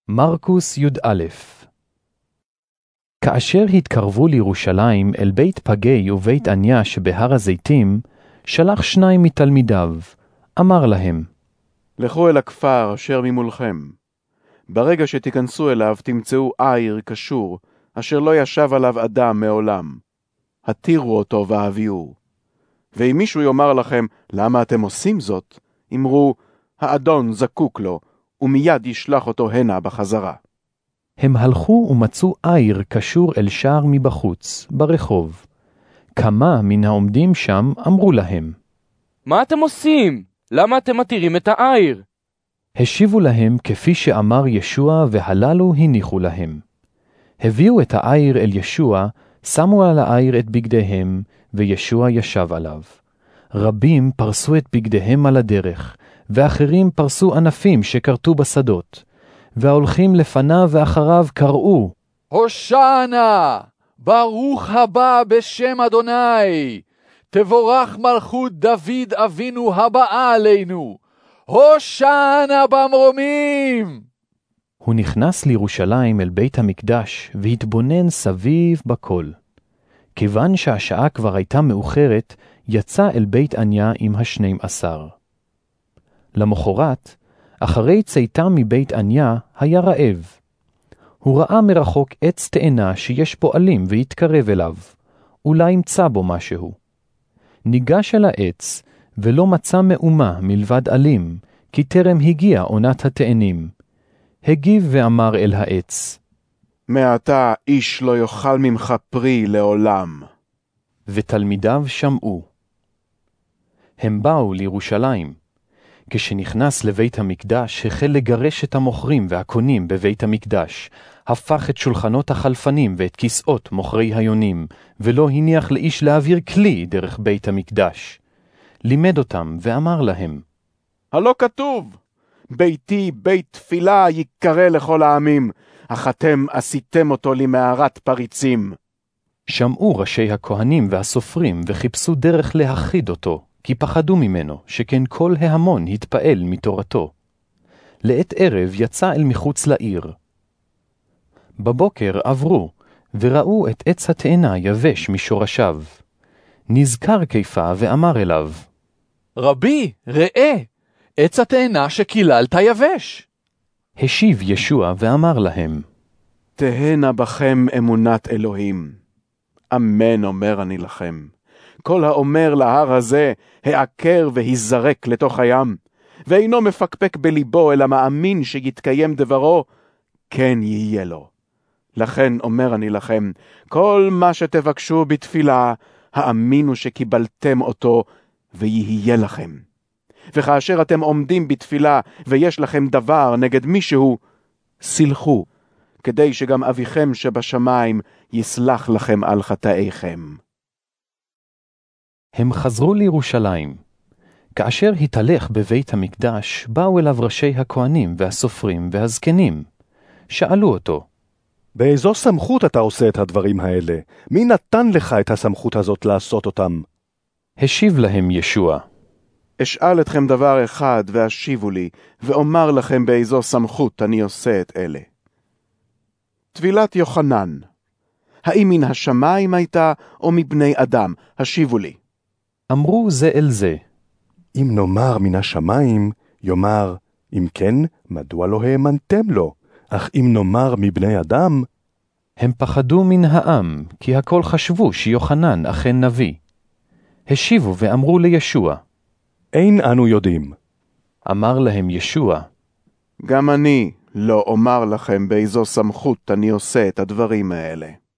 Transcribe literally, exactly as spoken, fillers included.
מרקוס י"א. כאשר התקרבו לירושלים אל בית פגי ובית עניה שבהר הזיתים, שלח שניים מתלמידיו, אמר להם, לכו אל הכפר אשר ממולכם. ברגע שתיכנסו אליו תמצאו עיר קשור, אשר לא ישב עליו אדם מעולם. התירו אותו והביאו. ואם מישהו יאמר לכם, למה אתם עושים זאת? אמרו, האדון זקוק לו, ומיד ישלח אותו הנה בחזרה. הם הלכו ומצאו עיר קשור אל שער מבחוץ, ברחוב. כמה מן העומדים שם אמרו להם, מה אתם עושים? למה אתם מתירים את העיר? השיבו להם כפי שאמר ישוע, והללו הניחו להם. הביאו את העיר אל ישוע, שמו על העיר את בגדיהם, וישוע ישב עליו. רבים פרסו את בגדיהם על הדרך, ואחרים פרסו ענפים שקרתו בשדות. וההולכים לפניו ואחריו קראו, הושענה, ברוך הבא בשם אדוני, תבורך מלכות דוד אבינו הבאה עלינו, הושענה במרומים. הוא נכנס לירושלים אל בית המקדש, והתבונן סביב בכל. כיוון שהשעה כבר הייתה מאוחרת, יצא אל בית עניה עם השנים עשר. למחרת, אחרי צאתה מבית עניה, היה רעב. הוא ראה מרחוק עץ תאנה שיש בו עלים והתקרב אליו, אולי ימצא בו משהו. ניגש אל העץ, ולא מצא מאומה מלבד עלים, כי טרם הגיע עונת התאנים. הגיב ואמר אל העץ, מעתה איש לא יאכל ממך פרי לעולם. ותלמידיו שמעו. הם באו לירושלים. כשנכנס לבית המקדש, החל לגרש את המוכרים והקונים בבית המקדש, הפך את שולחנות החלפנים ואת כיסאות מוכרי היונים, ולא הניח לאיש להעביר כלי דרך בית המקדש. לימד אותם ואמר להם, הלא כתוב, ביתי בית תפילה יקרא לכל העמים, אך אתם עשיתם אותו למערת פריצים. שמעו ראשי הכהנים והסופרים וחיפשו דרך להחיד אותו, כי פחדו ממנו, שכן כל ההמון התפעל מתורתו. לעת ערב יצא אל מחוץ לעיר. בבוקר עברו, וראו את עץ התאנה יבש משורשיו. נזכר כיפה ואמר אליו, רבי, ראה, עץ התאנה שקיללת יבש. השיב ישוע ואמר להם, תהנה בכם אמונת אלוהים. אמן אומר אני לכם. כל האומר להר הזה, העקר והיזרק לתוך הים, ואינו מפקפק בליבו, אלא מאמין שיתקיים דברו, כן יהיה לו. לכן אומר אני לכם, כל מה שתבקשו בתפילה, האמינו שקיבלתם אותו, ויהיה לכם. וכאשר אתם עומדים בתפילה, ויש לכם דבר נגד מישהו, סלחו, כדי שגם אביכם שבשמיים יסלח לכם על חטאיכם. הם חזרו לירושלים. כאשר התהלך בבית המקדש, באו אליו ראשי הכהנים והסופרים והזקנים. שאלו אותו, באיזו סמכות אתה עושה את הדברים האלה? מי נתן לך את הסמכות הזאת לעשות אותם? השיב להם ישוע, אשאל אתכם דבר אחד והשיבו לי, ואומר לכם באיזו סמכות אני עושה את אלה. טבילת יוחנן, האם מן השמיים הייתה או מבני אדם? השיבו לי. אמרו זה אל זה, אם נאמר מן השמיים, יאמר, אם כן, מדוע לא האמנתם לו? אך אם נאמר מבני אדם, הם פחדו מן העם, כי הכל חשבו שיוחנן אכן נביא. השיבו ואמרו לישוע, אין אנו יודעים. אמר להם ישוע, גם אני לא אומר לכם באיזו סמכות אני עושה את הדברים האלה.